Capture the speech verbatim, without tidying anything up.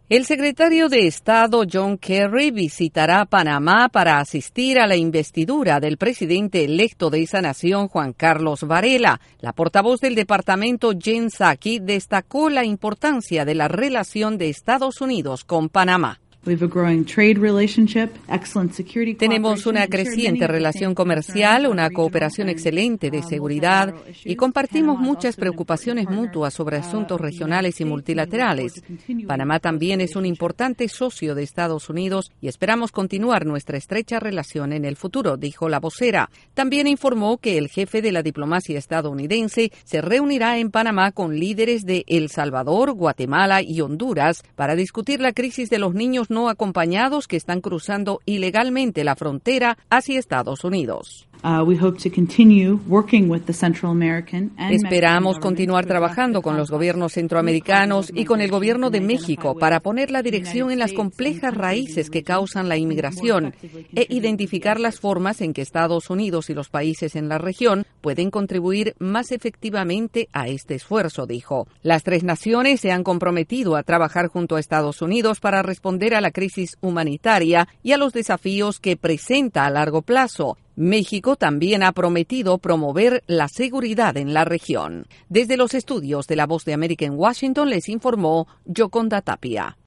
El secretario de Estado John Kerry visitará Panamá para asistir a la investidura del presidente electo de esa nación, Juan Carlos Varela. La portavoz del departamento, Jen Psaki, destacó la importancia de la relación de Estados Unidos con Panamá. Tenemos una creciente relación comercial, una cooperación excelente de seguridad y compartimos muchas preocupaciones mutuas sobre asuntos regionales y multilaterales. Panamá también es un importante socio de Estados Unidos y esperamos continuar nuestra estrecha relación en el futuro, dijo la vocera. También informó que el jefe de la diplomacia estadounidense se reunirá en Panamá con líderes de El Salvador, Guatemala y Honduras para discutir la crisis de los niños no acompañados que están cruzando ilegalmente la frontera hacia Estados Unidos. Esperamos continuar trabajando con los gobiernos centroamericanos y con el gobierno de México para poner la dirección en las complejas raíces que causan la inmigración e identificar las formas en que Estados Unidos y los países en la región pueden contribuir más efectivamente a este esfuerzo, dijo. Las tres naciones se han comprometido a trabajar junto a Estados Unidos para responder a la crisis humanitaria y a los desafíos que presenta a largo plazo. México también ha prometido promover la seguridad en la región. Desde los estudios de La Voz de América en Washington les informó Yoconda Tapia.